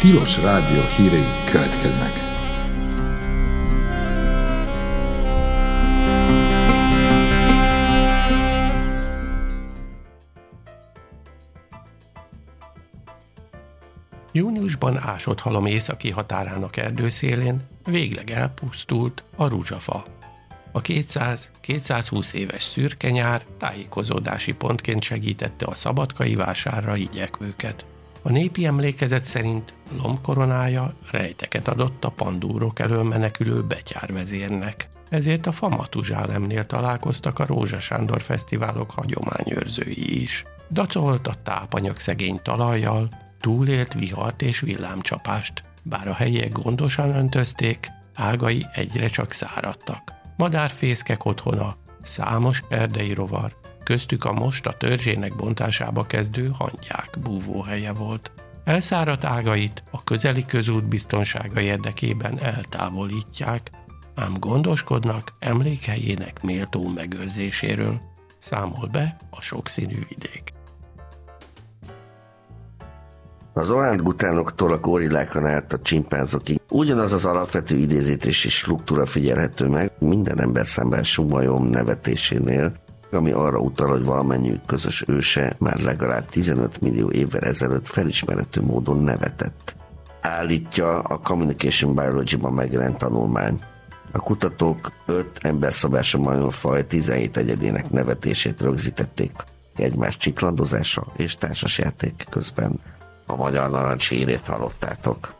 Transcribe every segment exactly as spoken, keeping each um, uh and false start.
Tilos Rádió hírei következnek. Júniusban ásott halom északi határának erdőszélén végleg elpusztult a rúzsafa. A kétszáz-kétszázhúsz éves szürke nyár tájékozódási pontként segítette a szabadkai vásárra igyekvőket. A népi emlékezet szerint lombkoronája rejteket adott a pandúrok elől menekülő betyárvezérnek. Ezért a Famatuzsálemnél találkoztak a Rózsa Sándor fesztiválok hagyományőrzői is. Dacolt a tápanyag szegény talajjal, túlélt vihart és villámcsapást, bár a helyiek gondosan öntözték, ágai egyre csak száradtak. Madárfészkek otthona, számos erdei rovar, köztük a most a törzsének bontásába kezdő hangyák búvóhelye volt. Elszáradt ágait a közeli közút biztonsága érdekében eltávolítják, ám gondoskodnak emlékhelyének méltó megőrzéséről, számol be a sokszínű vidék. Az orángutánoktól a gorillákon át a csimpánzokig ugyanaz az alapvető idézítési struktúra figyelhető meg minden ember számára sumajom nevetésénél, ami arra utal, hogy valamennyiük közös őse már legalább tizenöt millió évvel ezelőtt felismerhető módon nevetett. Állítja a Communication Biology-ban megjelent tanulmány. A kutatók öt emberszabású majomfaj tizenhét egyedének nevetését rögzítették egymás csiklandozása és társasjáték közben. A magyar narancs hírét hallottátok.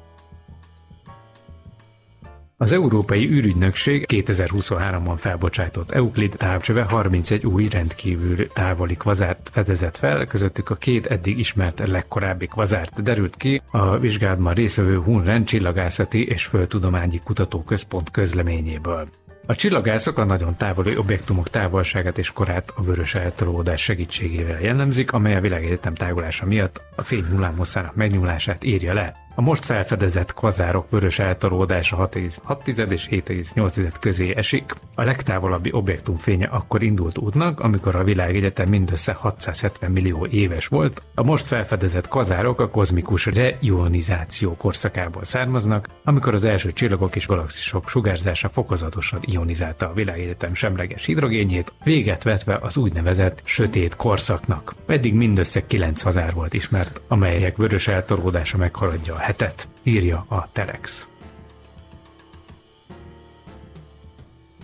Az Európai űrügynökség kétezer-huszonháromban felbocsátott Euclid távcsöve harmincegy új rendkívül távoli kvazárt fedezett fel, közöttük a két eddig ismert legkorábbi kvazárt derült ki a vizsgálatban résztvevő Hun-Ren Csillagászati és Földtudományi Kutatóközpont közleményéből. A csillagászok a nagyon távoli objektumok távolságát és korát a vörös eltolódás segítségével jellemzik, amely a világegyetem tágulása miatt a fény hullámhosszának megnyúlását írja le. A most felfedezett kvazárok vörös eltolódása hat egész hat és hét egész nyolc közé esik. A legtávolabbi objektum fénye akkor indult útnak, amikor a világegyetem mindössze hatszázhetven millió éves volt. A most felfedezett kvazárok a kozmikus reionizáció korszakából származnak, amikor az első csillagok és galaxisok sugárzása fokozatosan ionizálta a világegyetem semleges hidrogénjét, véget vetve az úgynevezett sötét korszaknak. Eddig mindössze kilenc kvazár volt ismert, amelyek vörös eltolódása meghaladja a hetet, írja a Telex.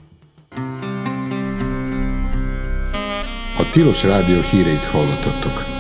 A Tilos Rádió híreit hallottatok.